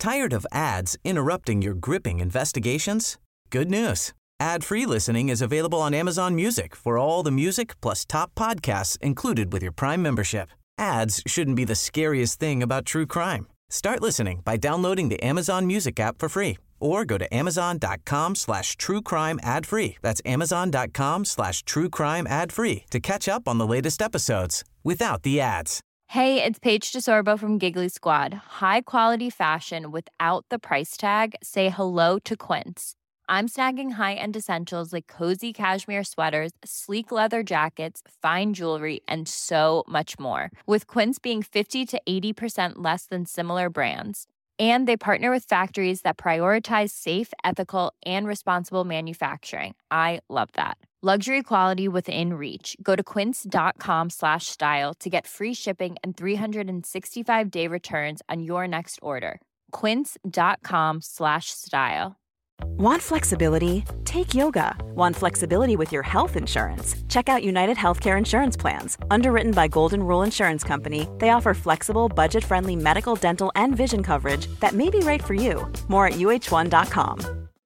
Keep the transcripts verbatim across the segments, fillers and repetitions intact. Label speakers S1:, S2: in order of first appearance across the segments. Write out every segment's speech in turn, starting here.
S1: Tired of ads interrupting your gripping investigations? Good news. Ad-free listening is available on Amazon Music for all the music plus top podcasts included with your Prime membership. Ads shouldn't be the scariest thing about true crime. Start listening by downloading the Amazon Music app for free or go to amazon.com slash true crime ad free. That's amazon.com slash true crime ad free to catch up on the latest episodes without the ads.
S2: Hey, it's Paige DeSorbo from Giggly Squad. High quality fashion without the price tag. Say hello to Quince. I'm snagging high-end essentials like cozy cashmere sweaters, sleek leather jackets, fine jewelry, and so much more. With Quince being fifty to eighty percent less than similar brands. And they partner with factories that prioritize safe, ethical, and responsible manufacturing. I love that. Luxury quality within reach. Go to quince.com slash style to get free shipping and three sixty-five day returns on your next order. Quince.com slash style.
S3: Want flexibility? Take yoga. Want flexibility with your health insurance? Check out United Healthcare Insurance Plans. Underwritten by Golden Rule Insurance Company, they offer flexible, budget-friendly medical, dental, and vision coverage that may be right for you. More at U H one dot com.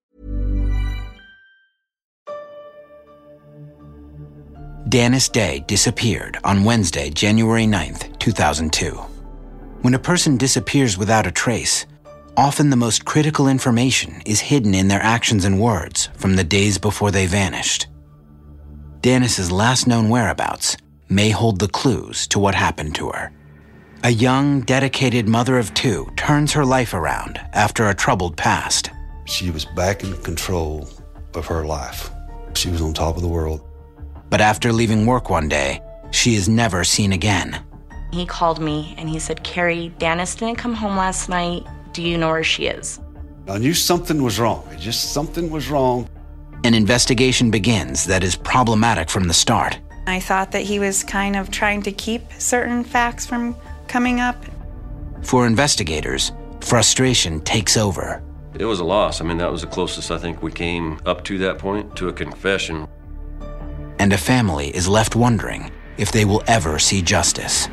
S4: Danis Day disappeared on Wednesday, January ninth, two thousand two. When a person disappears without a trace, often the most critical information is hidden in their actions and words from the days before they vanished. Danis's last known whereabouts may hold the clues to what happened to her. A young, dedicated mother of two turns her life around after a troubled past.
S5: She was back in control of her life. She was on top of the world.
S4: But after leaving work one day, she is never seen again.
S6: He called me and he said, "Carrie, Danis didn't come home last night. Do you know where she is?"
S5: I knew something was wrong. Just something was wrong.
S4: An investigation begins that is problematic from the start.
S7: I thought that he was kind of trying to keep certain facts from coming up.
S4: For investigators, frustration takes over.
S8: It was a loss. I mean, that was the closest I think we came up to that point, to a confession.
S4: And a family is left wondering if they will ever see justice.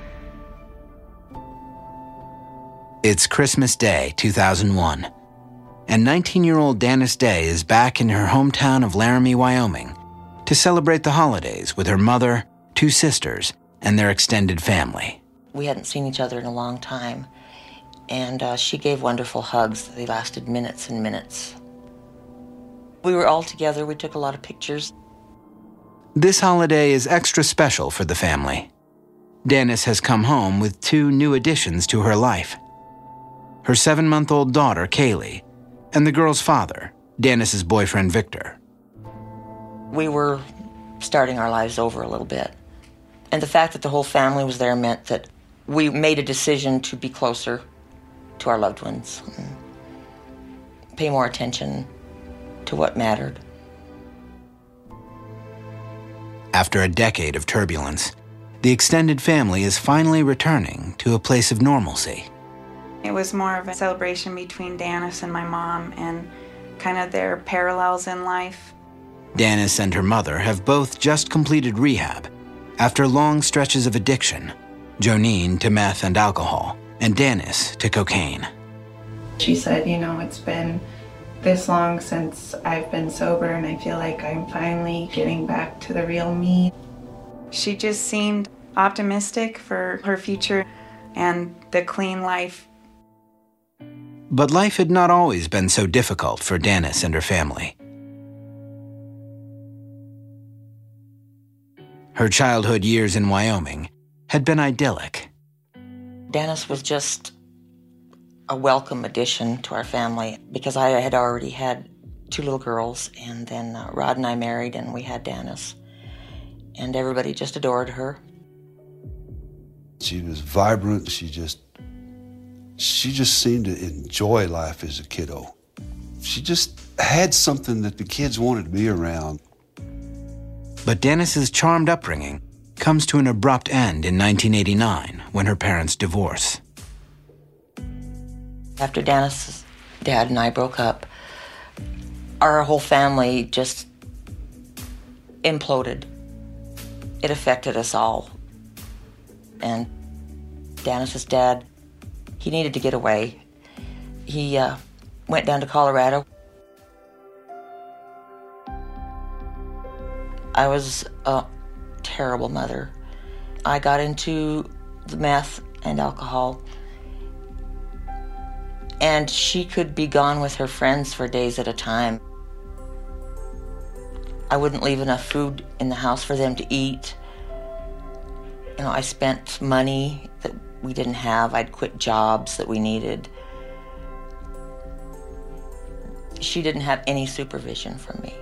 S4: It's Christmas Day, two thousand one, and nineteen-year-old Danis Day is back in her hometown of Laramie, Wyoming, to celebrate the holidays with her mother, two sisters, and their extended family.
S6: We hadn't seen each other in a long time, and uh, she gave wonderful hugs. They lasted minutes and minutes. We were all together. We took a lot of pictures.
S4: This holiday is extra special for the family. Danis has come home with two new additions to her life. Her seven-month-old daughter, Kaylee, and the girl's father, Danis's boyfriend, Victor.
S6: We were starting our lives over a little bit. And the fact that the whole family was there meant that we made a decision to be closer to our loved ones, pay more attention to what mattered.
S4: After a decade of turbulence, the extended family is finally returning to a place of normalcy.
S7: It was more of a celebration between Danis and my mom and kind of their parallels in life.
S4: Danis and her mother have both just completed rehab after long stretches of addiction, Jonine to meth and alcohol, and Danis to cocaine.
S9: She said, you know, it's been this long since I've been sober, and I feel like I'm finally getting back to the real me.
S7: She just seemed optimistic for her future and the clean life.
S4: But life had not always been so difficult for Danis and her family. Her childhood years in Wyoming had been idyllic.
S6: Danis was just a welcome addition to our family because I had already had two little girls, and then uh, Rod and I married, and we had Danis. And everybody just adored her.
S5: She was vibrant. She just, she just seemed to enjoy life as a kiddo. She just had something that the kids wanted to be around.
S4: But Danis's charmed upbringing comes to an abrupt end in nineteen eighty-nine when her parents divorce.
S6: After Danis's dad and I broke up, our whole family just imploded. It affected us all. And Danis's dad, he needed to get away. he uh, went down to Colorado. I was a terrible mother. I got into the meth and alcohol, and she could be gone with her friends for days at a time. I wouldn't leave enough food in the house for them to eat. You know, I spent money that we didn't have. I'd quit jobs that we needed. She didn't have any supervision from me.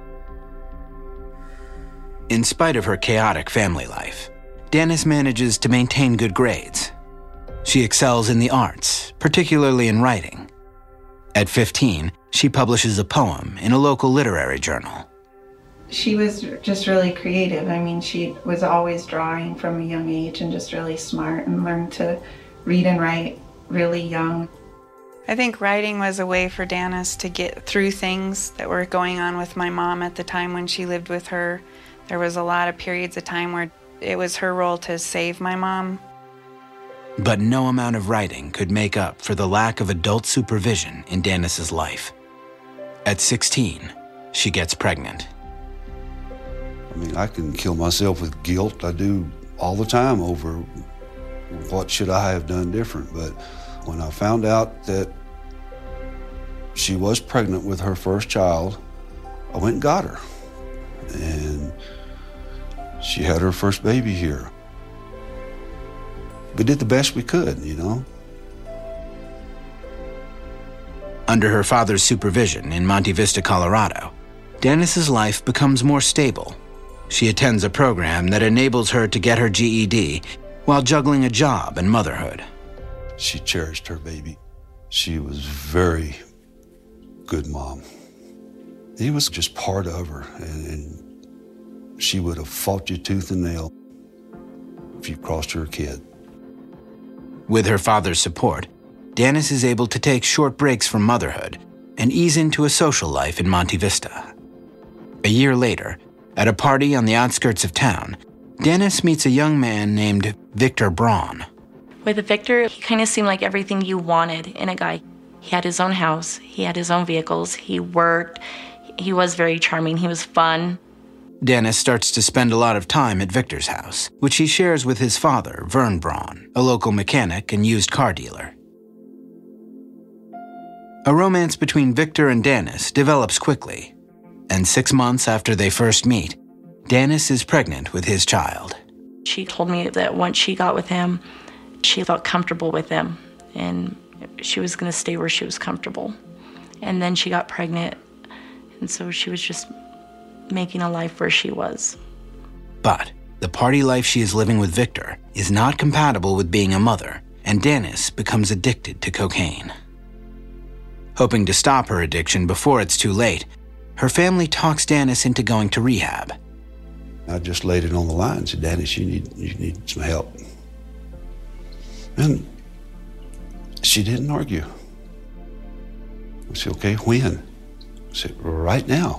S4: In spite of her chaotic family life, Danis manages to maintain good grades. She excels in the arts, particularly in writing. At fifteen, she publishes a poem in a local literary journal.
S9: She was just really creative. I mean, she was always drawing from a young age and just really smart, and learned to read and write really young.
S7: I think writing was a way for Danis to get through things that were going on with my mom at the time when she lived with her. There was a lot of periods of time where it was her role to save my mom.
S4: But no amount of writing could make up for the lack of adult supervision in Danis's life. At sixteen, she gets pregnant.
S5: I mean, I can kill myself with guilt. I do all the time over what should I have done different. But when I found out that she was pregnant with her first child, I went and got her. And she had her first baby here. We did the best we could, you know.
S4: Under her father's supervision in Monte Vista, Colorado, Danis's life becomes more stable. She attends a program that enables her to get her G E D while juggling a job and motherhood.
S5: She cherished her baby. She was very good mom. He was just part of her, and, and she would have fought you tooth and nail if you crossed her kid.
S4: With her father's support, Danis is able to take short breaks from motherhood and ease into a social life in Monte Vista. A year later, at a party on the outskirts of town, Danis meets a young man named Victor Braun.
S10: With Victor, he kind of seemed like everything you wanted in a guy. He had his own house, he had his own vehicles, he worked, he was very charming, he was fun.
S4: Danis starts to spend a lot of time at Victor's house, which he shares with his father, Vern Braun, a local mechanic and used car dealer. A romance between Victor and Danis develops quickly, and six months after they first meet, Danis is pregnant with his child.
S10: She told me that once she got with him, she felt comfortable with him, and she was going to stay where she was comfortable. And then she got pregnant, and so she was just making a life where she was.
S4: But the party life she is living with Victor is not compatible with being a mother, and Danis becomes addicted to cocaine. Hoping to stop her addiction before it's too late, her family talks Danis into going to rehab.
S5: I just laid it on the line and said, Danis, you need, you need some help. And she didn't argue. I said, okay, when? I said, right now.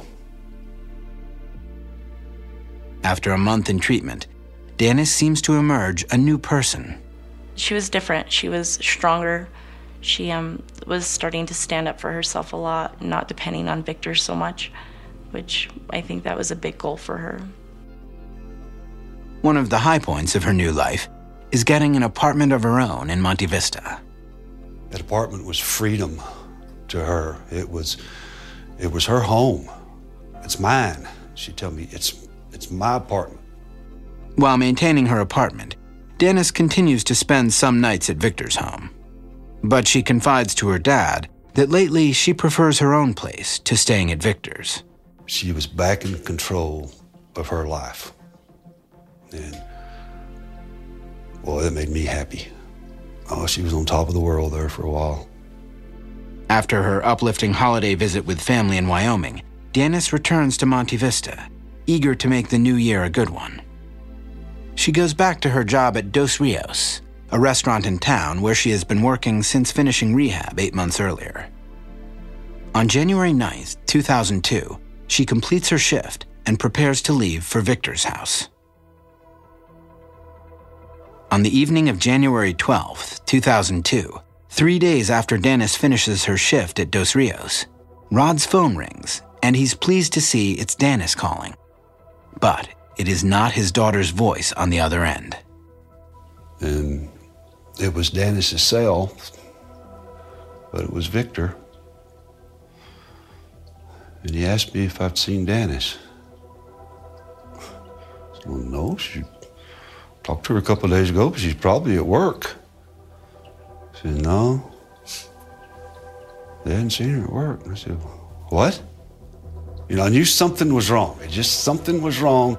S4: After a month in treatment, Danis seems to emerge a new person.
S10: She was different. She was stronger. She um, was starting to stand up for herself a lot, not depending on Victor so much, which I think that was a big goal for her.
S4: One of the high points of her new life is getting an apartment of her own in Monte Vista.
S5: That apartment was freedom to her. It was, it was her home. It's mine. She'd tell me, it's, it's my apartment.
S4: While maintaining her apartment, Danis continues to spend some nights at Victor's home. But she confides to her dad that lately she prefers her own place to staying at Victor's.
S5: She was back in control of her life. And, boy, that made me happy. Oh, she was on top of the world there for a while.
S4: After her uplifting holiday visit with family in Wyoming, Danis returns to Monte Vista, eager to make the new year a good one. She goes back to her job at Dos Rios, a restaurant in town where she has been working since finishing rehab eight months earlier. On January ninth, two thousand two, she completes her shift and prepares to leave for Victor's house. On the evening of January twelfth, two thousand two, Three days after Danis finishes her shift at Dos Rios, Rod's phone rings, and he's pleased to see it's Danis calling. But it is not his daughter's voice on the other end.
S5: And it was Danis' cell, but it was Victor. And he asked me if I'd seen Danis. I said, well, no, she talked to her a couple of days ago, but she's probably at work. I said, no, they hadn't seen her at work. And I said, what? You know, I knew something was wrong. It just, something was wrong.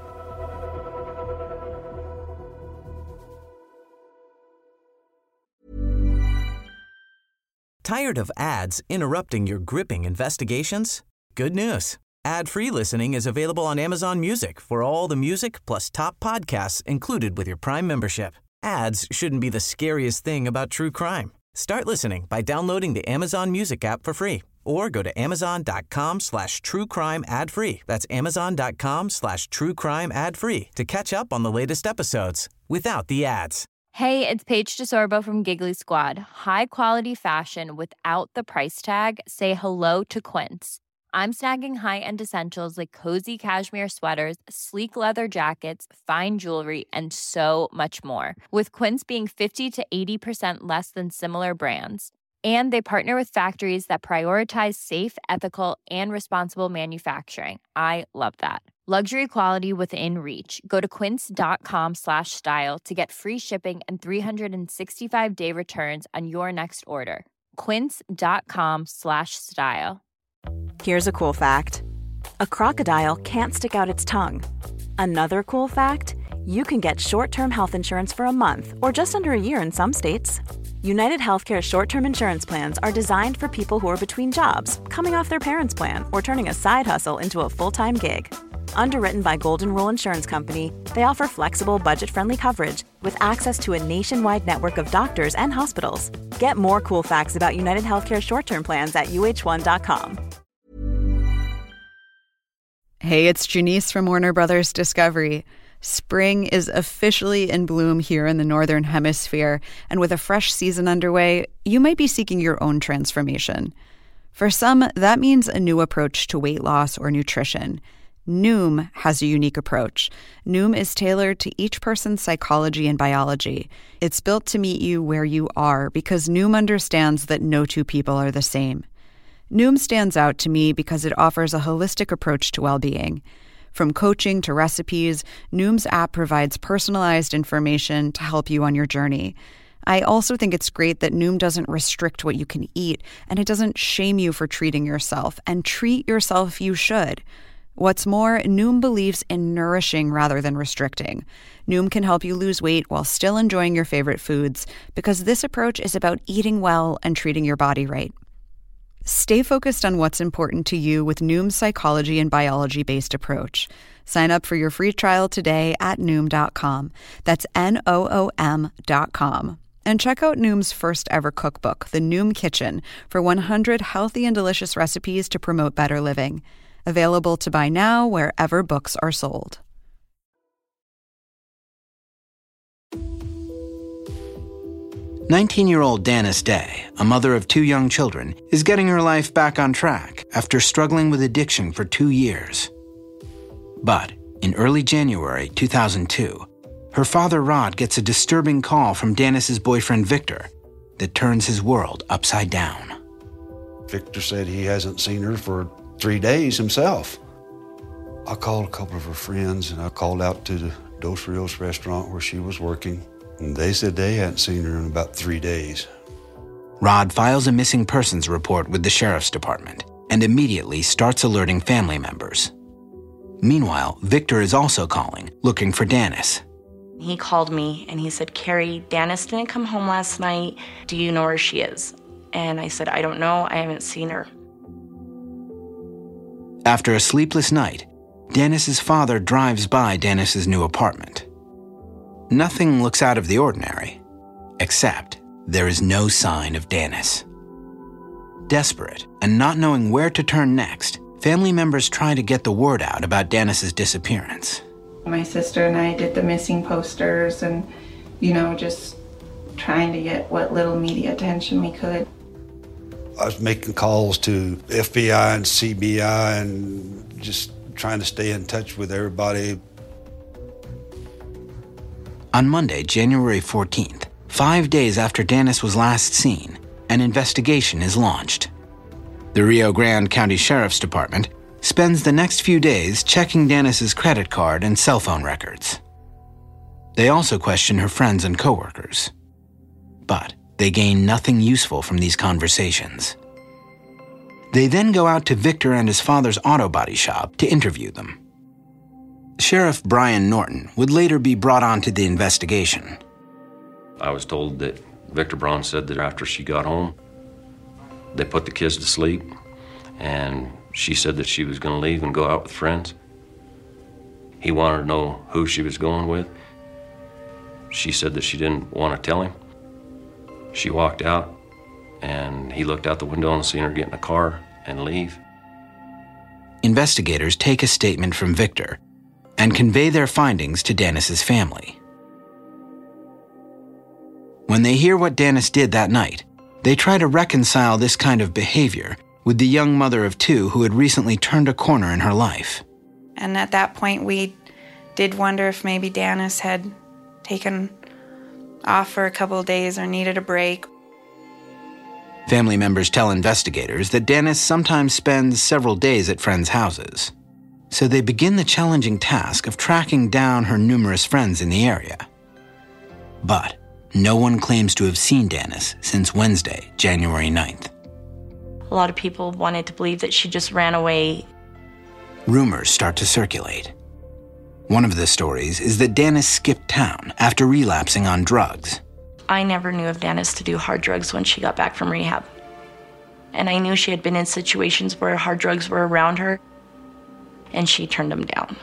S1: Tired of ads interrupting your gripping investigations? Good news. Ad-free listening is available on Amazon Music for all the music plus top podcasts included with your Prime membership. Ads shouldn't be the scariest thing about true crime. Start listening by downloading the Amazon Music app for free or go to amazon.com slash true crime ad free. That's amazon.com slash true crime ad free to catch up on the latest episodes without the ads.
S2: Hey, it's Paige DeSorbo from Giggly Squad. High quality fashion without the price tag. Say hello to Quince. I'm snagging high-end essentials like cozy cashmere sweaters, sleek leather jackets, fine jewelry, and so much more. With Quince being fifty to eighty percent less than similar brands. And they partner with factories that prioritize safe, ethical, and responsible manufacturing. I love that. Luxury quality within reach. Go to quince.com slash style to get free shipping and three sixty-five day returns on your next order. Quince.com slash style.
S3: Here's a cool fact. A crocodile can't stick out its tongue. Another cool fact, you can get short-term health insurance for a month or just under a year in some states. United Healthcare short-term insurance plans are designed for people who are between jobs, coming off their parents' plan, or turning a side hustle into a full-time gig. Underwritten by Golden Rule Insurance Company, they offer flexible, budget-friendly coverage with access to a nationwide network of doctors and hospitals. Get more cool facts about United Healthcare short-term plans at U H one dot com.
S11: Hey, it's Janice from Warner Brothers Discovery. Spring is officially in bloom here in the Northern Hemisphere, and with a fresh season underway, you might be seeking your own transformation. For some, that means a new approach to weight loss or nutrition. Noom has a unique approach. Noom is tailored to each person's psychology and biology. It's built to meet you where you are because Noom understands that no two people are the same. Noom stands out to me because it offers a holistic approach to well-being. From coaching to recipes, Noom's app provides personalized information to help you on your journey. I also think it's great that Noom doesn't restrict what you can eat, and it doesn't shame you for treating yourself, and treat yourself you should. What's more, Noom believes in nourishing rather than restricting. Noom can help you lose weight while still enjoying your favorite foods, because this approach is about eating well and treating your body right. Stay focused on what's important to you with Noom's psychology and biology-based approach. Sign up for your free trial today at Noom dot com. That's N O O M dot com. And check out Noom's first ever cookbook, The Noom Kitchen, for one hundred healthy and delicious recipes to promote better living. Available to buy now wherever books are sold.
S4: nineteen-year-old Danis Day, a mother of two young children, is getting her life back on track after struggling with addiction for two years. But in early January two thousand two, her father Rod gets a disturbing call from Danis' boyfriend Victor that turns his world upside down.
S5: Victor said he hasn't seen her for three days himself. I called a couple of her friends and I called out to the Dos Rios restaurant where she was working. And they said they hadn't seen her in about three days.
S4: Rod files a missing persons report with the sheriff's department and immediately starts alerting family members. Meanwhile, Victor is also calling, looking for Danis.
S10: He called me and he said, Carrie, Danis didn't come home last night. Do you know where she is? And I said, I don't know. I haven't seen her.
S4: After a sleepless night, Danis' father drives by Danis' new apartment. Nothing looks out of the ordinary, except there is no sign of Danis. Desperate and not knowing where to turn next, family members try to get the word out about Danis' disappearance.
S9: My sister and I did the missing posters and, you know, just trying to get what little media attention we could.
S5: I was making calls to F B I and C B I and just trying to stay in touch with everybody.
S4: On Monday, January fourteenth, five days after Danis was last seen, an investigation is launched. The Rio Grande County Sheriff's Department spends the next few days checking Danis's credit card and cell phone records. They also question her friends and coworkers. But they gain nothing useful from these conversations. They then go out to Victor and his father's auto body shop to interview them. Sheriff Brian Norton would later be brought onto the investigation.
S8: I was told that Victor Braun said that after she got home, they put the kids to sleep, and she said that she was going to leave and go out with friends. He wanted to know who she was going with. She said that she didn't want to tell him. She walked out, and he looked out the window and seen her get in a car and leave.
S4: Investigators take a statement from Victor and convey their findings to Danis's family. When they hear what Danis did that night, they try to reconcile this kind of behavior with the young mother of two who had recently turned a corner in her life.
S7: And at that point, we did wonder if maybe Danis had taken off for a couple of days or needed a break.
S4: Family members tell investigators that Danis sometimes spends several days at friends' houses. So they begin the challenging task of tracking down her numerous friends in the area. But no one claims to have seen Danis since Wednesday, January ninth.
S10: A lot of people wanted to believe that she just ran away.
S4: Rumors start to circulate. One of the stories is that Danis skipped town after relapsing on drugs.
S10: I never knew of Danis to do hard drugs when she got back from rehab. And I knew she had been in situations where hard drugs were around her, and she turned them down.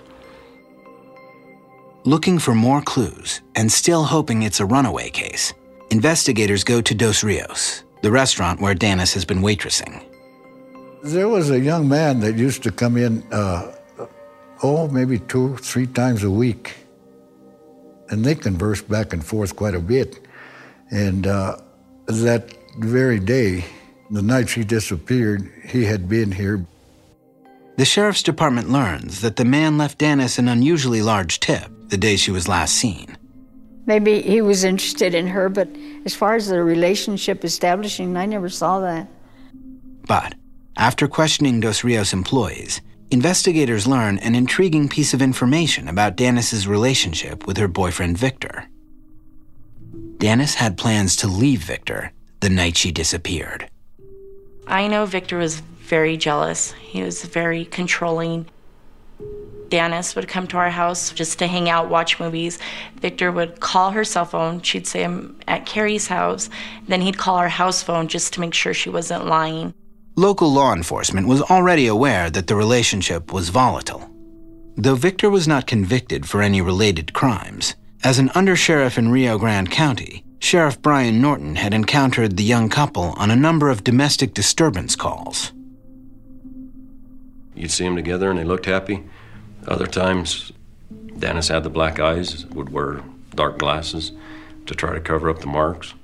S4: Looking for more clues and still hoping it's a runaway case, investigators go to Dos Rios, the restaurant where Danis has been waitressing.
S12: There was a young man that used to come in, uh, oh, maybe two, three times a week. And they conversed back and forth quite a bit. And uh, that very day, the night she disappeared, he had been here.
S4: The sheriff's department learns that the man left Danis an unusually large tip the day she was last seen.
S13: Maybe he was interested in her, but as far as the relationship establishing, I never saw that.
S4: But after questioning Dos Rios employees, investigators learn an intriguing piece of information about Danis's relationship with her boyfriend Victor. Danis had plans to leave Victor the night she disappeared.
S10: I know Victor was very jealous. He was very controlling. Danis would come to our house just to hang out, watch movies. Victor would call her cell phone. She'd say, I'm at Carrie's house. Then he'd call our house phone just to make sure she wasn't lying.
S4: Local law enforcement was already aware that the relationship was volatile. Though Victor was not convicted for any related crimes, as an undersheriff in Rio Grande County, Sheriff Brian Norton had encountered the young couple on a number of domestic disturbance calls.
S8: You'd see them together and they looked happy. Other times, Danis had the black eyes, would wear dark glasses to try to cover up the marks.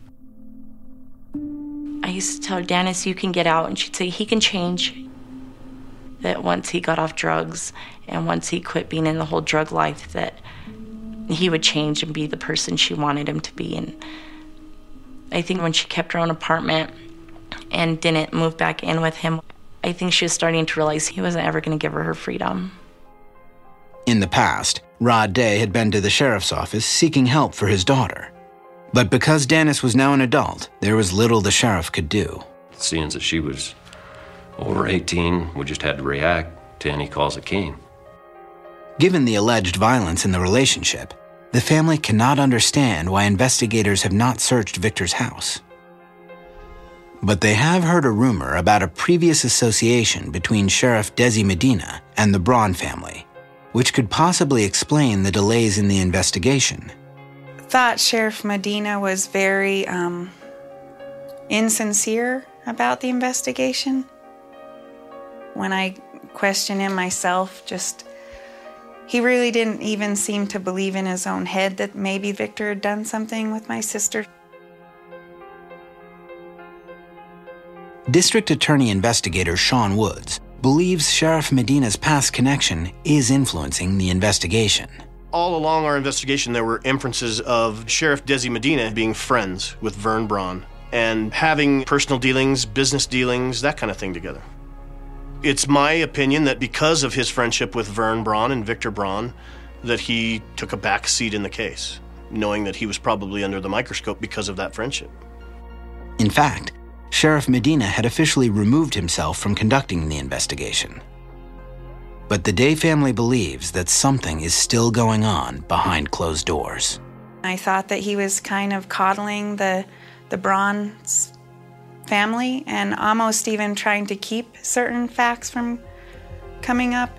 S10: I used to tell Danis, you can get out, and she'd say, he can change. That once he got off drugs and once he quit being in the whole drug life, that he would change and be the person she wanted him to be. And I think when she kept her own apartment and didn't move back in with him, I think she was starting to realize he wasn't ever going to give her her freedom.
S4: In the past, Rod Day had been to the sheriff's office seeking help for his daughter. But because Danis was now an adult, there was little the sheriff could do.
S8: Seeing that she was over eighteen, we just had to react to any calls that came.
S4: Given the alleged violence in the relationship, the family cannot understand why investigators have not searched Victor's house. But they have heard a rumor about a previous association between Sheriff Desi Medina and the Braun family, which could possibly explain the delays in the investigation.
S7: Thought Sheriff Medina was very um, insincere about the investigation. When I questioned him myself, just he really didn't even seem to believe in his own head that maybe Victor had done something with my sister.
S4: District Attorney Investigator Sean Woods believes Sheriff Medina's past connection is influencing the investigation.
S14: All along our investigation, there were inferences of Sheriff Desi Medina being friends with Vern Braun and having personal dealings, business dealings, that kind of thing together. It's my opinion that because of his friendship with Vern Braun and Victor Braun, that he took a back seat in the case, knowing that he was probably under the microscope because of that friendship.
S4: In fact, Sheriff Medina had officially removed himself from conducting the investigation. But the Day family believes that something is still going on behind closed doors.
S7: I thought that he was kind of coddling the, the Braun family and almost even trying to keep certain facts from coming up.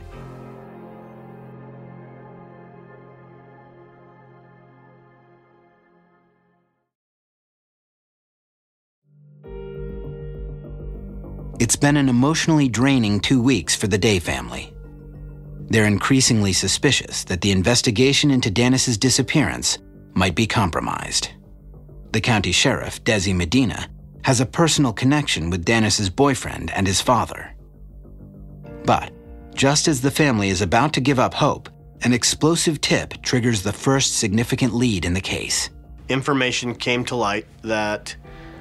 S4: It's been an emotionally draining two weeks for the Day family. They're increasingly suspicious that the investigation into Danis's disappearance might be compromised. The county sheriff, Desi Medina, has a personal connection with Danis's boyfriend and his father. But just as the family is about to give up hope, an explosive tip triggers the first significant lead in the case.
S14: Information came to light that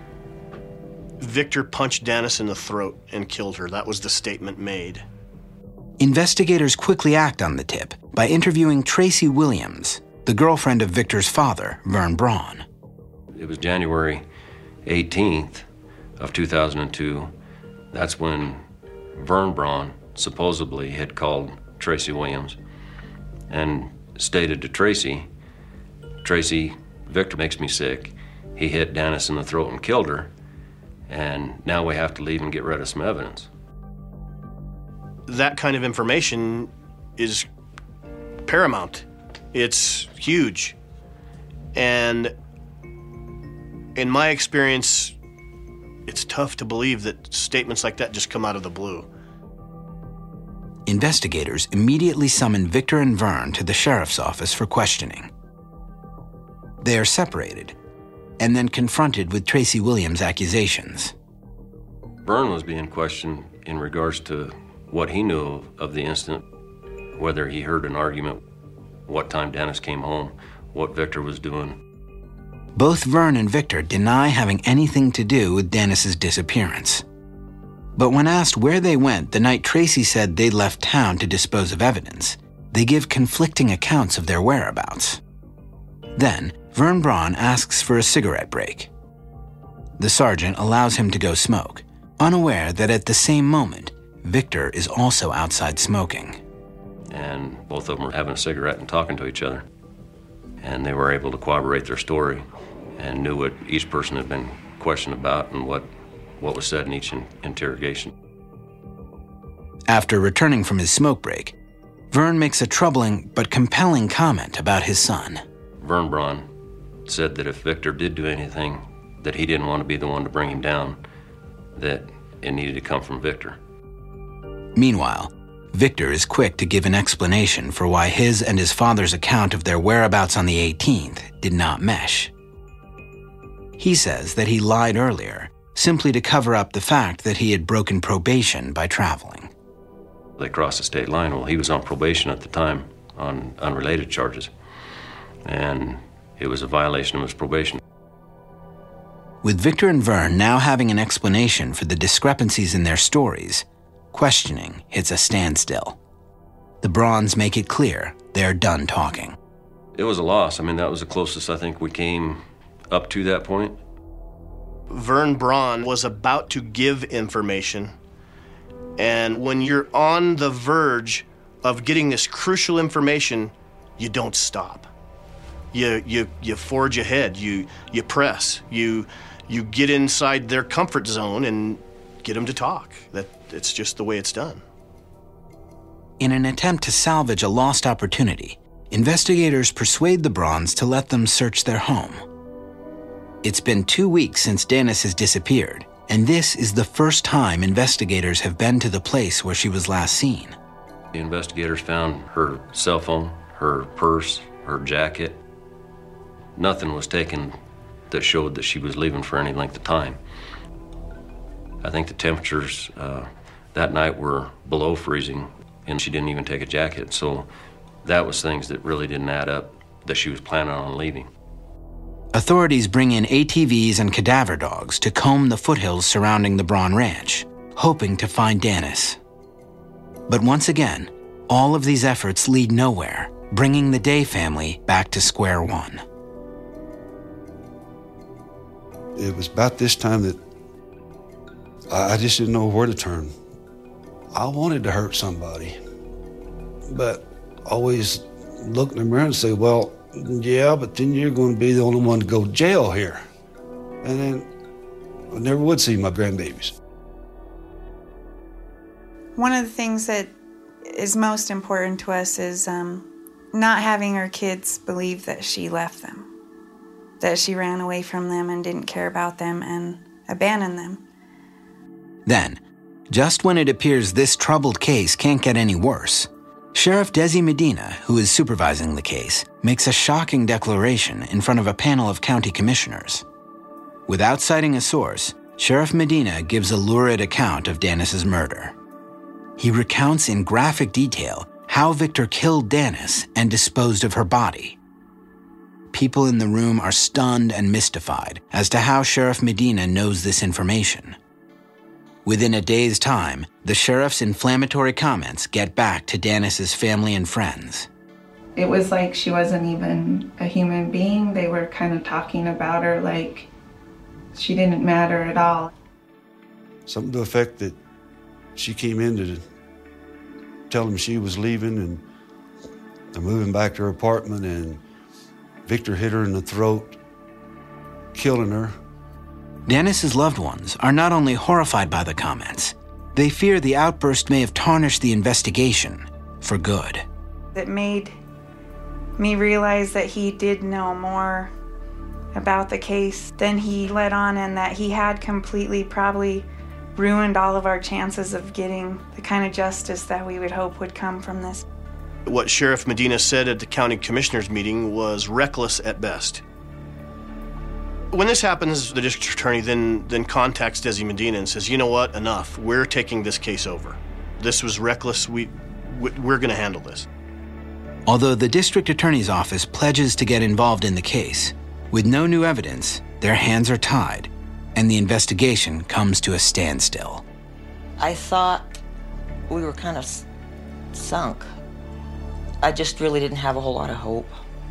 S14: Victor punched Danis in the throat and killed her. That was the statement made.
S4: Investigators quickly act on the tip by interviewing Tracy Williams, the girlfriend of Victor's father, Vern Braun.
S8: It was January eighteenth of two thousand two. That's when Vern Braun supposedly had called Tracy Williams and stated to Tracy, Tracy, Victor makes me sick. He hit Danis in the throat and killed her, and now we have to leave and get rid of some evidence.
S14: That kind of information is paramount. It's huge. And in my experience, it's tough to believe that statements like that just come out of the blue.
S4: Investigators immediately summon Victor and Vern to the sheriff's office for questioning. They are separated and then confronted with Tracy Williams' accusations.
S8: Vern was being questioned in regards to what he knew of the incident, whether he heard an argument, what time Danis came home, what Victor was doing.
S4: Both Vern and Victor deny having anything to do with Danis's disappearance. But when asked where they went the night Tracy said they'd left town to dispose of evidence, they give conflicting accounts of their whereabouts. Then, Vern Braun asks for a cigarette break. The sergeant allows him to go smoke, unaware that at the same moment, Victor is also outside smoking.
S8: And both of them were having a cigarette and talking to each other. And they were able to corroborate their story and knew what each person had been questioned about and what, what was said in each in- interrogation.
S4: After returning from his smoke break, Vern makes a troubling but compelling comment about his son.
S8: Vern Braun said that if Victor did do anything, that he didn't want to be the one to bring him down, that it needed to come from Victor.
S4: Meanwhile, Victor is quick to give an explanation for why his and his father's account of their whereabouts on the eighteenth did not mesh. He says that he lied earlier, simply to cover up the fact that he had broken probation by traveling.
S8: They crossed the state line. Well, he was on probation at the time on unrelated charges, and it was a violation of his probation.
S4: With Victor and Vern now having an explanation for the discrepancies in their stories, questioning hits a standstill. The Brauns make it clear they're done talking.
S8: It was a loss. I mean, that was the closest I think we came up to that point.
S14: Vern Braun was about to give information, and when you're on the verge of getting this crucial information, you don't stop. You you you forge ahead. You you press. You you get inside their comfort zone and get them to talk. That it's just the way it's done.
S4: In an attempt to salvage a lost opportunity, investigators persuade the Brauns to let them search their home. It's been two weeks since Danis has disappeared, and this is the first time investigators have been to the place where she was last seen.
S8: The investigators found her cell phone, her purse, her jacket. Nothing was taken that showed that she was leaving for any length of time. I think the temperatures uh, that night were below freezing, and she didn't even take a jacket. So that was things that really didn't add up, that she was planning on leaving.
S4: Authorities bring in A T Vs and cadaver dogs to comb the foothills surrounding the Braun Ranch, hoping to find Danis. But once again, all of these efforts lead nowhere, bringing the Day family back to square one.
S5: It was about this time that I just didn't know where to turn. I wanted to hurt somebody, but always look in the mirror and say, well, yeah, but then you're going to be the only one to go to jail here. And then I never would see my grandbabies.
S7: One of the things that is most important to us is um, not having our kids believe that she left them, that she ran away from them and didn't care about them and abandoned them.
S4: Then, just when it appears this troubled case can't get any worse, Sheriff Desi Medina, who is supervising the case, makes a shocking declaration in front of a panel of county commissioners. Without citing a source, Sheriff Medina gives a lurid account of Danis's murder. He recounts in graphic detail how Victor killed Danis and disposed of her body. People in the room are stunned and mystified as to how Sheriff Medina knows this information. Within a day's time, the sheriff's inflammatory comments get back to Danis's family and friends.
S9: It was like she wasn't even a human being. They were kind of talking about her like she didn't matter at all.
S5: Something to the effect that she came in to tell him she was leaving and, and moving back to her apartment, and Victor hit her in the throat, killing her.
S4: Danis's loved ones are not only horrified by the comments, they fear the outburst may have tarnished the investigation for good.
S7: It made me realize that he did know more about the case than he let on, and that he had completely probably ruined all of our chances of getting the kind of justice that we would hope would come from this.
S14: What Sheriff Medina said at the county commissioners meeting was reckless at best. When this happens, the district attorney then, then contacts Desi Medina and says, you know what, enough. We're taking this case over. This was reckless. We, we're going to handle this.
S4: Although the district attorney's office pledges to get involved in the case, with no new evidence, their hands are tied, and the investigation comes to a standstill.
S6: I thought we were kind of sunk. I just really didn't have a whole lot of hope.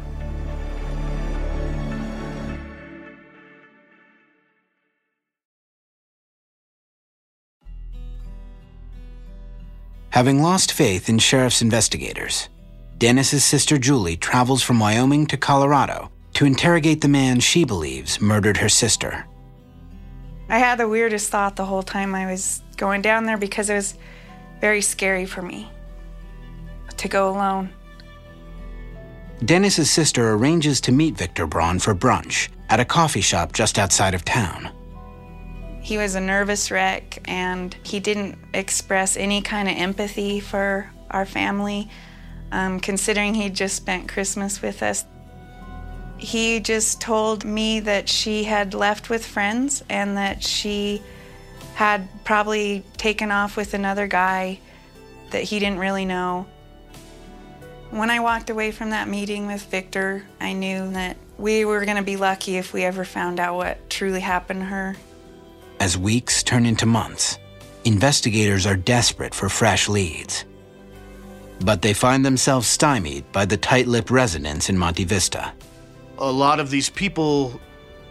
S4: Having lost faith in sheriff's investigators, Danis's sister Julie travels from Wyoming to Colorado to interrogate the man she believes murdered her sister.
S7: I had the weirdest thought the whole time I was going down there, because it was very scary for me to go alone.
S4: Danis's sister arranges to meet Victor Braun for brunch at a coffee shop just outside of town.
S7: He was a nervous wreck, and he didn't express any kind of empathy for our family, um, considering he'd just spent Christmas with us. He just told me that she had left with friends and that she had probably taken off with another guy that he didn't really know. When I walked away from that meeting with Victor, I knew that we were going to be lucky if we ever found out what truly happened to her.
S4: As weeks turn into months, investigators are desperate for fresh leads. But they find themselves stymied by the tight-lipped residents in Monte Vista.
S14: A lot of these people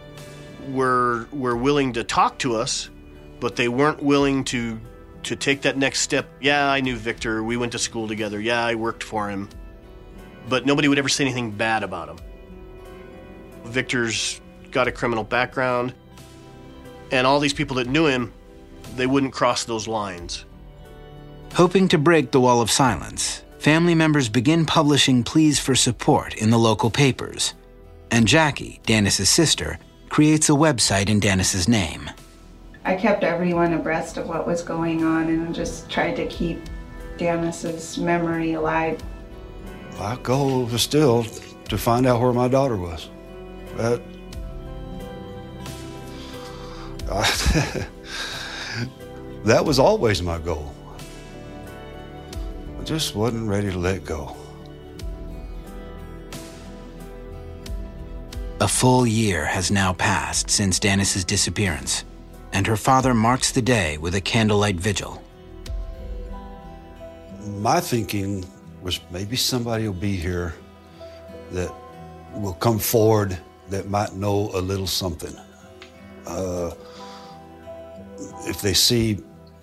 S14: were were willing to talk to us, but they weren't willing to to take that next step. Yeah, I knew Victor. We went to school together. Yeah, I worked for him. But nobody would ever say anything bad about him. Victor's got a criminal background, and all these people that knew him, they wouldn't cross those lines.
S4: Hoping to break the wall of silence, family members begin publishing pleas for support in the local papers. And Jackie, Danis's sister, creates a website in Danis's name.
S9: I kept everyone abreast of what was going on and just tried to keep Danis's memory alive.
S5: My goal was still to find out where my daughter was. But I, That was always my goal. I just wasn't ready to let go.
S4: A full year has now passed since Danis's disappearance, and her father marks the day with a candlelight vigil.
S5: My thinking was maybe somebody will be here that will come forward that might know a little something. Uh, if they see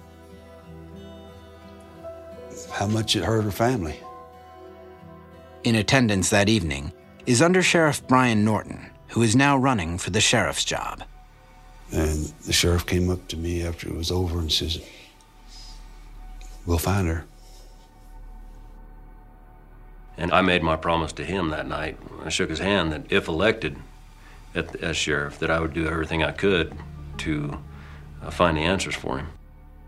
S5: how much it hurt her family.
S4: In attendance that evening is Under Sheriff Brian Norton, who is now running for the sheriff's job.
S5: And the sheriff came up to me after it was over and says, "We'll find her."
S8: And I made my promise to him that night. I shook his hand that if elected at, as sheriff, that I would do everything I could to uh, find the answers for him.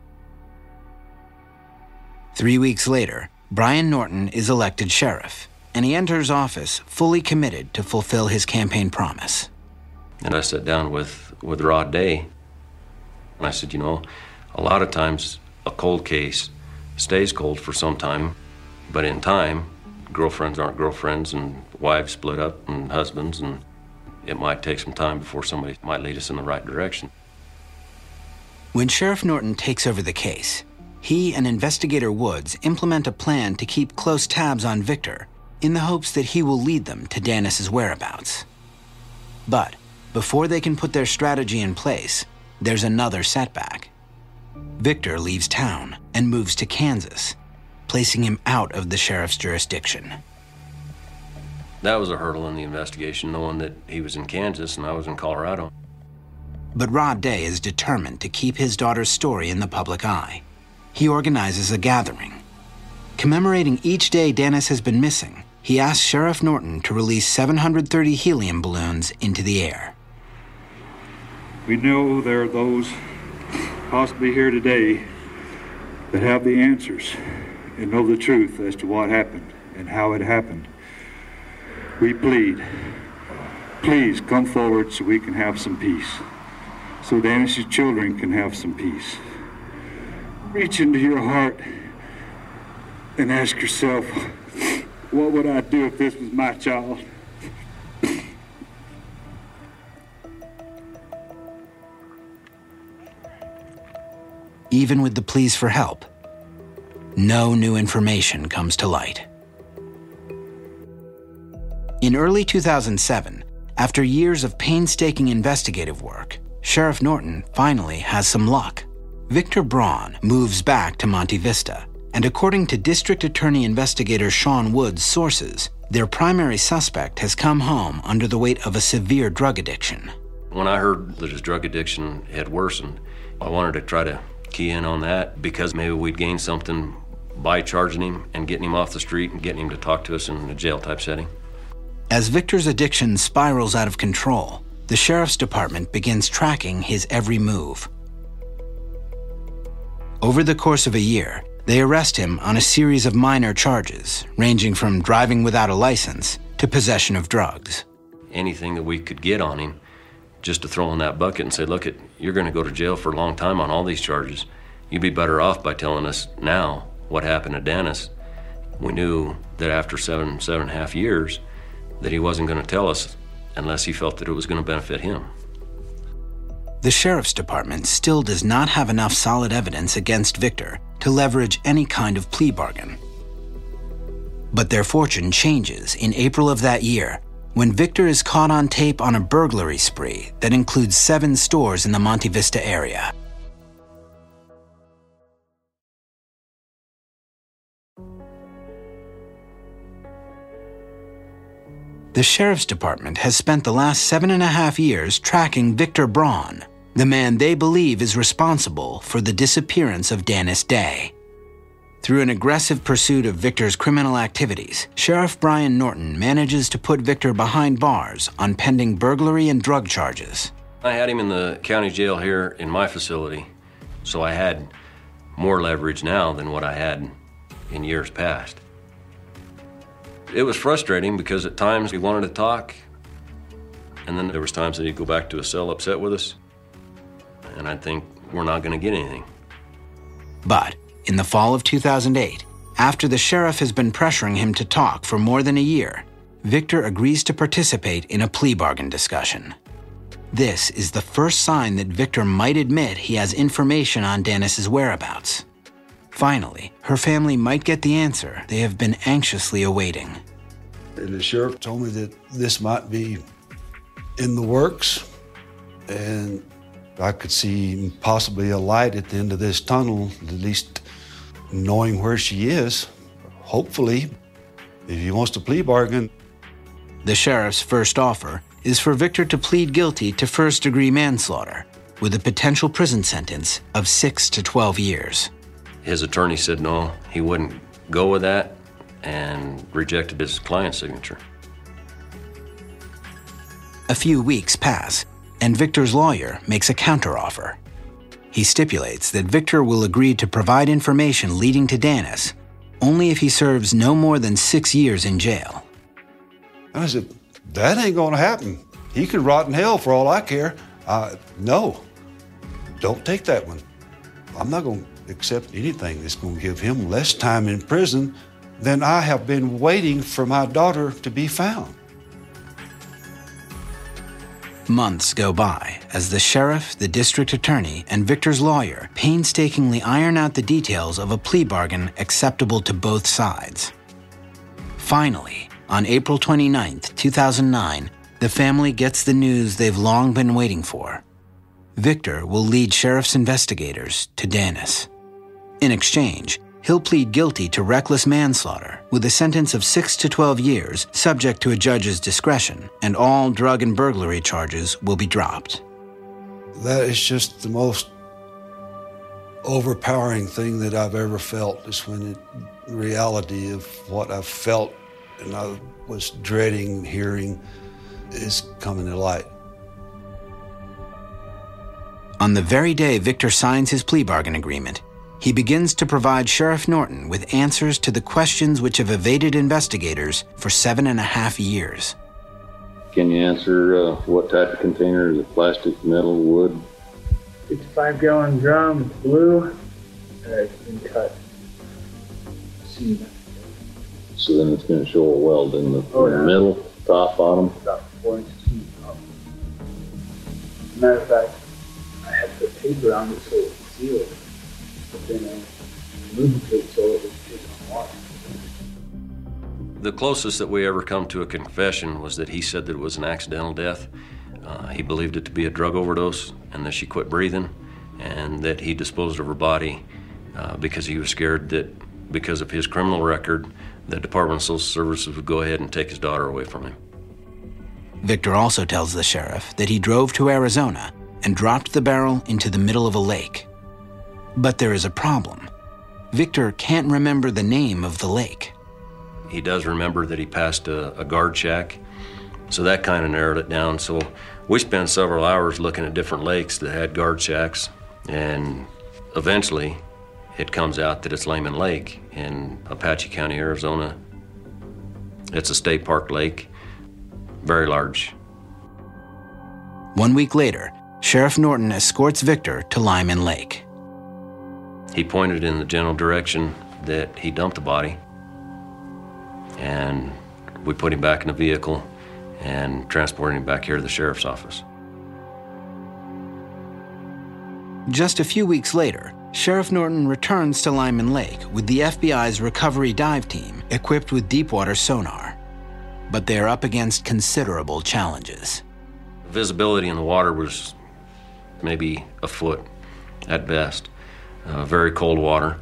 S4: Three weeks later, Brian Norton is elected sheriff, and he enters office fully committed to fulfill his campaign promise.
S8: And I sat down with, with Rod Day, and I said, you know, a lot of times a cold case stays cold for some time, but in time, girlfriends aren't girlfriends, and wives split up, and husbands, and it might take some time before somebody might lead us in the right direction.
S4: When Sheriff Norton takes over the case, he and Investigator Woods implement a plan to keep close tabs on Victor in the hopes that he will lead them to Danis's whereabouts. But before they can put their strategy in place, there's another setback. Victor leaves town and moves to Kansas, placing him out of the sheriff's jurisdiction.
S8: That was a hurdle in the investigation, knowing that he was in Kansas and I was in Colorado.
S4: But Rod Day is determined to keep his daughter's story in the public eye. He organizes a gathering. Commemorating each day Danis has been missing, he asks Sheriff Norton to release seven hundred thirty helium balloons into the air.
S15: We know there are those possibly here today that have the answers and know the truth as to what happened and how it happened. We plead, please come forward so we can have some peace, so Danis's children can have some peace. Reach into your heart and ask yourself, what would I do if this was my child?
S4: Even with the pleas for help, no new information comes to light. In early two thousand seven, after years of painstaking investigative work, Sheriff Norton finally has some luck. Victor Braun moves back to Monte Vista, and according to District Attorney Investigator Sean Wood's sources, their primary suspect has come home under the weight of a severe drug addiction.
S8: When I heard that his drug addiction had worsened, I wanted to try to key in on that because maybe we'd gain something by charging him and getting him off the street and getting him to talk to us in a jail-type setting.
S4: As Victor's addiction spirals out of control, the Sheriff's Department begins tracking his every move. Over the course of a year, they arrest him on a series of minor charges, ranging from driving without a license to possession of drugs.
S8: Anything that we could get on him, just to throw in that bucket and say, look, it, you're going to go to jail for a long time on all these charges. You'd be better off by telling us now what happened to Danis. We knew that after seven, seven and a half years, that he wasn't going to tell us unless he felt that it was going to benefit him.
S4: The Sheriff's Department still does not have enough solid evidence against Victor to leverage any kind of plea bargain. But their fortune changes in April of that year when Victor is caught on tape on a burglary spree that includes seven stores in the Monte Vista area. The Sheriff's Department has spent the last seven and a half years tracking Victor Braun, the man they believe is responsible for the disappearance of Danis Day. Through an aggressive pursuit of Victor's criminal activities, Sheriff Brian Norton manages to put Victor behind bars on pending burglary and drug charges.
S8: I had him in the county jail here in my facility, so I had more leverage now than what I had in years past. It was frustrating because at times he wanted to talk, and then there was times that he'd go back to his cell upset with us, and I'd think, we're not going to get anything.
S4: But in the fall of two thousand eight, after the sheriff has been pressuring him to talk for more than a year, Victor agrees to participate in a plea bargain discussion. This is the first sign that Victor might admit he has information on Danis's whereabouts. Finally, her family might get the answer they have been anxiously awaiting.
S5: And the sheriff told me that this might be in the works, and I could see possibly a light at the end of this tunnel, at least knowing where she is. Hopefully, if he wants to plea bargain.
S4: The sheriff's first offer is for Victor to plead guilty to first-degree manslaughter with a potential prison sentence of six to twelve years.
S8: His attorney said no, he wouldn't go with that, and rejected his client's signature.
S4: A few weeks pass, and Victor's lawyer makes a counteroffer. He stipulates that Victor will agree to provide information leading to Danis only if he serves no more than six years in jail.
S5: I said, that ain't gonna happen. He could rot in hell for all I care. Uh, no, don't take that one. I'm not gonna accept anything that's gonna give him less time in prison than I have been waiting for my daughter to be found.
S4: Months go by as the sheriff, the district attorney, and Victor's lawyer painstakingly iron out the details of a plea bargain acceptable to both sides. Finally, on April twenty-ninth, two thousand nine, the family gets the news they've long been waiting for. Victor will lead sheriff's investigators to Danis. In exchange, he'll plead guilty to reckless manslaughter with a sentence of six to twelve years subject to a judge's discretion, and all drug and burglary charges will be dropped.
S5: That is just the most overpowering thing that I've ever felt, is when it, the reality of what I've felt and I was dreading hearing is coming to light.
S4: On the very day Victor signs his plea bargain agreement, he begins to provide Sheriff Norton with answers to the questions which have evaded investigators for seven and a half years.
S16: Can you answer uh, what type of container? Is it plastic, metal, wood?
S17: fifty-five gallon drum, it's blue, and it's been cut. Cement.
S16: So then it's going to show a weld in the,
S17: oh,
S16: in the
S17: yeah.
S16: middle, top, bottom?
S17: About four inches deep. Matter of fact, I had to put paper on it so it was sealed. But then I lubricate so it was just on water.
S8: The closest that we ever come to a confession was that he said that it was an accidental death. Uh, he believed it to be a drug overdose, and that she quit breathing, and that he disposed of her body uh, because he was scared that because of his criminal record, the Department of Social Services would go ahead and take his daughter away from him.
S4: Victor also tells the sheriff that he drove to Arizona and dropped the barrel into the middle of a lake. But there is a problem. Victor can't remember the name of the lake.
S8: He does remember that he passed a, a guard shack, so that kind of narrowed it down. So we spent several hours looking at different lakes that had guard shacks, and eventually it comes out that it's Lehman Lake in Apache County, Arizona. It's a state park lake, very large.
S4: One week later, Sheriff Norton escorts Victor to Lyman Lake.
S8: He pointed in the general direction that he dumped the body, and we put him back in the vehicle and transported him back here to the sheriff's office.
S4: Just a few weeks later, Sheriff Norton returns to Lyman Lake with the F B I's recovery dive team equipped with deepwater sonar. But they are up against considerable challenges.
S8: Visibility in the water was maybe a foot at best. Uh, very cold water.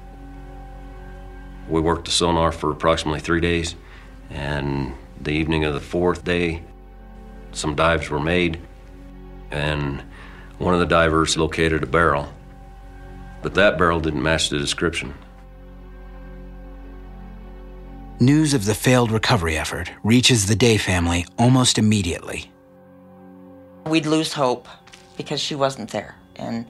S8: We worked the sonar for approximately three days, and the evening of the fourth day, some dives were made, and one of the divers located a barrel, but that barrel didn't match the description.
S4: News of the failed recovery effort reaches the Day family almost immediately.
S6: We'd lose hope because she wasn't there, and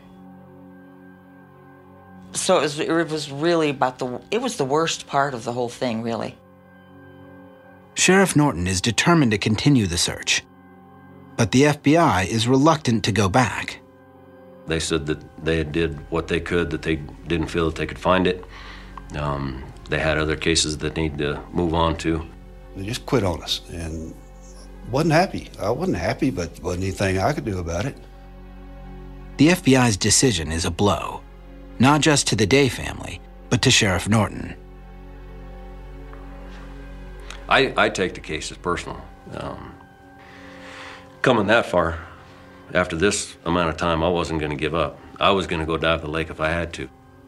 S6: so it was, it was really about the, it was the worst part of the whole thing, really.
S4: Sheriff Norton is determined to continue the search, but the F B I is reluctant to go back.
S8: They said that they did what they could, that they didn't feel that they could find it. Um, they had other cases that they need to move on to.
S5: They just quit on us, and wasn't happy. I wasn't happy, but wasn't anything I could do about it.
S4: The F B I's decision is a blow, not just to the Day family, but to Sheriff Norton.
S8: I, I take the case as personal. Um, coming that far, after this amount of time, I wasn't going to give up. I was going to go dive the lake if I had to.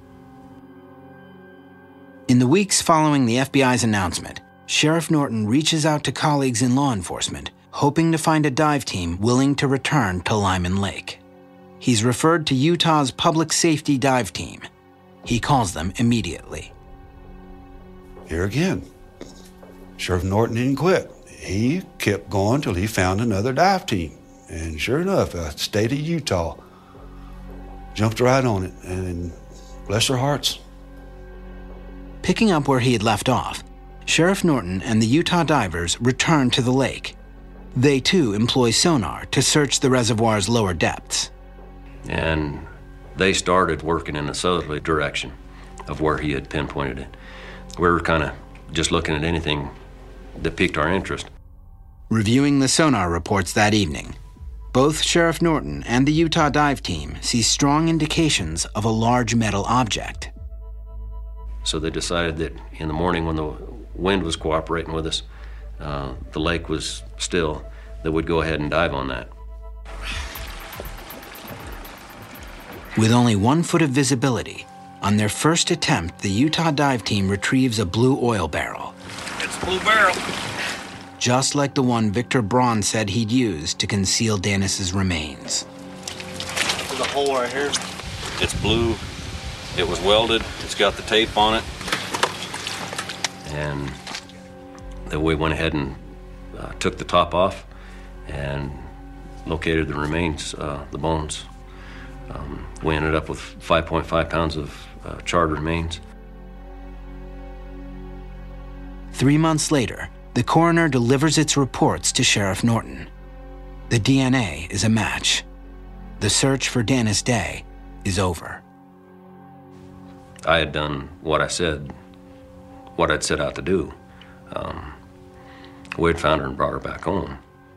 S4: In the weeks following the F B I's announcement, Sheriff Norton reaches out to colleagues in law enforcement, hoping to find a dive team willing to return to Lyman Lake. He's referred to Utah's public safety dive team. He calls them immediately.
S5: Here again, Sheriff Norton didn't quit. He kept going till he found another dive team. And sure enough, the state of Utah jumped right on it, and bless their hearts.
S4: Picking up where he had left off, Sheriff Norton and the Utah divers return to the lake. They too employ sonar to search the reservoir's lower depths.
S8: And they started working in a southerly direction of where he had pinpointed it. We were kind of just looking at anything that piqued our interest.
S4: Reviewing the sonar reports that evening, both Sheriff Norton and the Utah dive team see strong indications of a large metal object.
S8: So they decided that in the morning when the wind was cooperating with us, uh, the lake was still, that we'd go ahead and dive on that.
S4: With only one foot of visibility, on their first attempt, the Utah dive team retrieves a blue oil barrel.
S18: It's a blue barrel.
S4: Just like the one Victor Braun said he'd used to conceal Danis's remains.
S18: There's a hole right here.
S8: It's blue. It was welded. It's got the tape on it. And then we went ahead and uh, took the top off and located the remains, uh, the bones. Um, we ended up with five point five pounds of uh, charred remains.
S4: Three months later, the coroner delivers its reports to Sheriff Norton. The D N A is a match. The search for Danis Day is over.
S8: I had done what I said, what I'd set out to do. Um, we had found her and brought her back home.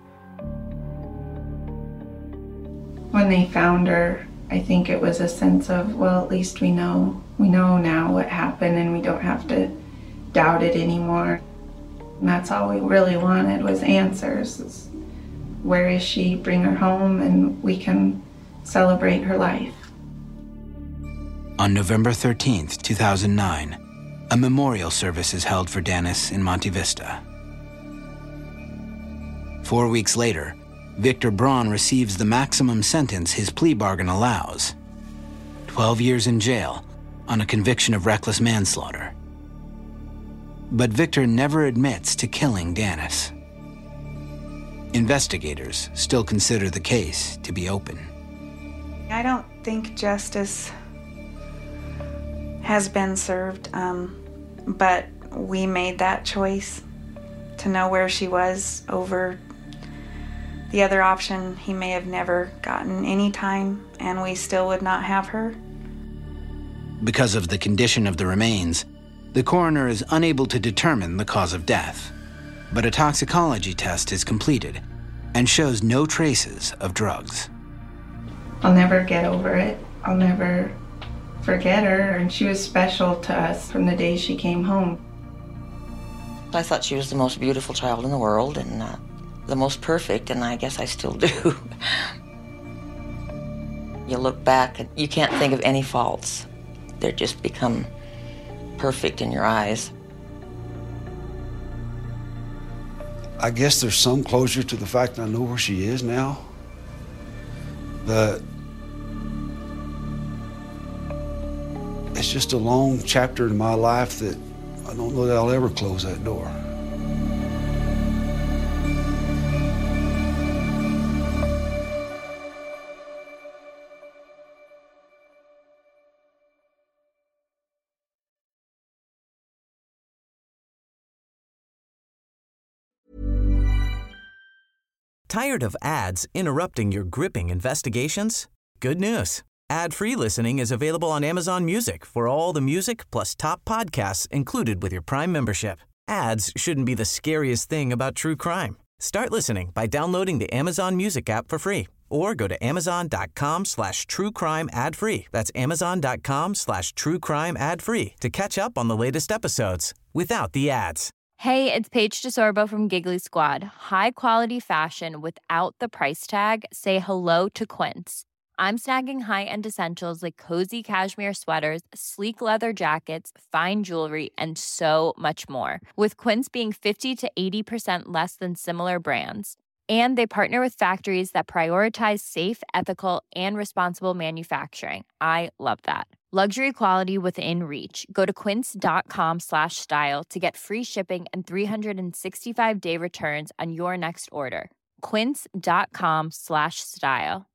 S9: When they found her, I think it was a sense of, well, at least we know. We know now what happened, and we don't have to doubt it anymore. And that's all we really wanted was answers. It's, where is she? Bring her home, and we can celebrate her life.
S4: On November thirteenth, two thousand nine, a memorial service is held for Danis in Monte Vista. Four weeks later, Victor Braun receives the maximum sentence his plea bargain allows. twelve years in jail on a conviction of reckless manslaughter. But Victor never admits to killing Danis. Investigators still consider the case to be open.
S7: I don't think justice has been served, um, but we made that choice to know where she was over the other option. He may have never gotten any time, and we still would not have her.
S4: Because of the condition of the remains, the coroner is unable to determine the cause of death. But a toxicology test is completed and shows no traces of drugs.
S9: I'll never get over it. I'll never forget her, and she was special to us from the day she came home.
S6: I thought she was the most beautiful child in the world, and uh, the most perfect, and I guess I still do. You look back, and you can't think of any faults. They just become perfect in your eyes.
S5: I guess there's some closure to the fact that I know where she is now. But it's just a long chapter in my life that I don't know that I'll ever close that door.
S1: Tired of ads interrupting your gripping investigations? Good news. Ad-free listening is available on Amazon Music for all the music plus top podcasts included with your Prime membership. Ads shouldn't be the scariest thing about true crime. Start listening by downloading the Amazon Music app for free or go to amazon.com slash true crime ad free. That's amazon.com slash true crime ad free to catch up on the latest episodes without the ads.
S2: Hey, it's Paige DeSorbo from Giggly Squad. High quality fashion without the price tag. Say hello to Quince. I'm snagging high-end essentials like cozy cashmere sweaters, sleek leather jackets, fine jewelry, and so much more. With Quince being fifty to eighty percent less than similar brands. And they partner with factories that prioritize safe, ethical, and responsible manufacturing. I love that. Luxury quality within reach. Go to quince.com slash style to get free shipping and three sixty-five day returns on your next order. Quince.com slash style.